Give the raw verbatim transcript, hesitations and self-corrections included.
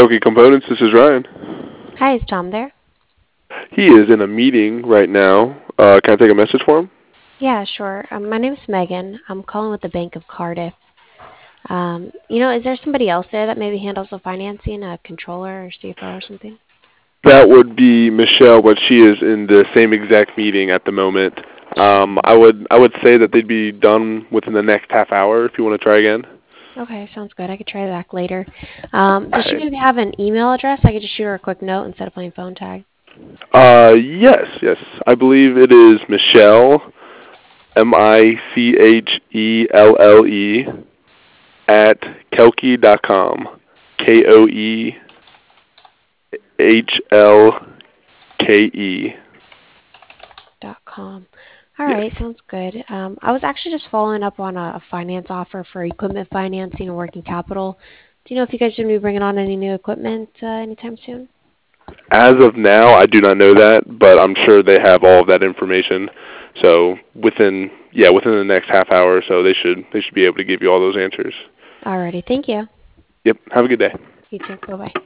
Kelky Components. This is Ryan. Hi, is Tom there? He is in a meeting right now. Uh, can I take a message for him? Yeah, sure. Um, my name's Megan. I'm calling with the Bank of Cardiff. Um, you know, is there somebody else there that maybe handles the financing, a controller or C F O or something? That would be Michelle, but she is in the same exact meeting at the moment. Um, Mm. I would I would say that they'd be done within the next half hour. If you want to try again. Okay, sounds good. I could try back later. Um, does she Alright. maybe have an email address? I could just shoot her a quick note instead of playing phone tag. Uh, yes, yes. I believe it is Michelle, M I C H E L L E, at kelky dot com. K O E H L K E. Dot com. All Yes. right, sounds good. Um, I was actually just following up on a, a finance offer for equipment financing and working capital. Do you know if you guys are going to be bringing on any new equipment uh, anytime soon? As of now, I do not know that, but I'm sure they have all of that information. So within yeah, within the next half hour or so, they should they should be able to give you all those answers. Alrighty, thank you. Yep. Have a good day. You too. Bye bye.